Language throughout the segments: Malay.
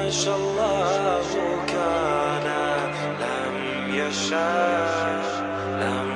شاء الله كان لم يشاء لم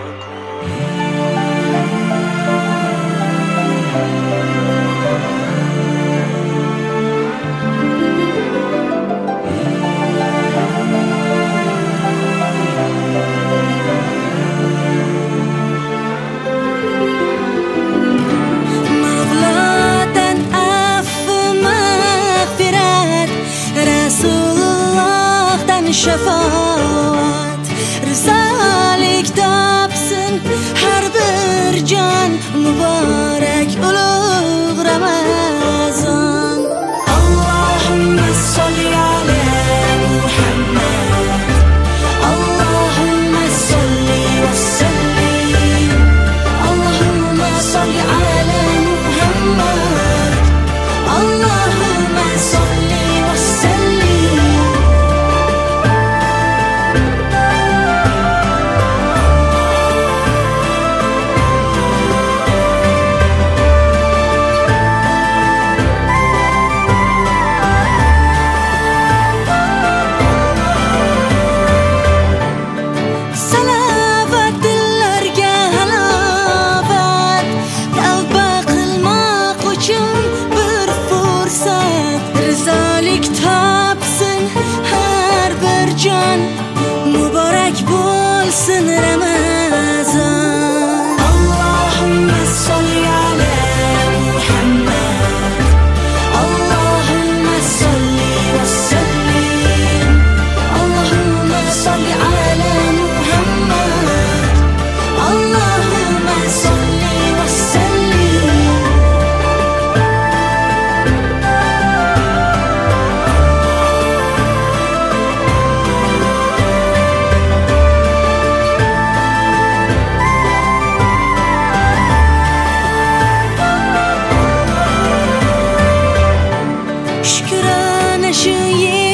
şefaat Rizalik tapsın her bir can mübarek ulug' Ramazan Allahümme salli ala Muhammed Allahümme salli ve sellim Allahümme salli ala Muhammed Allahümme salli ve sellim mübarek bo'lsin Ramazan Allahümme salli ala Muhammed Allahümme salli ve sellim Allahümme salli ala Muhammed Allahümme salli ve sellim Şükür ana şu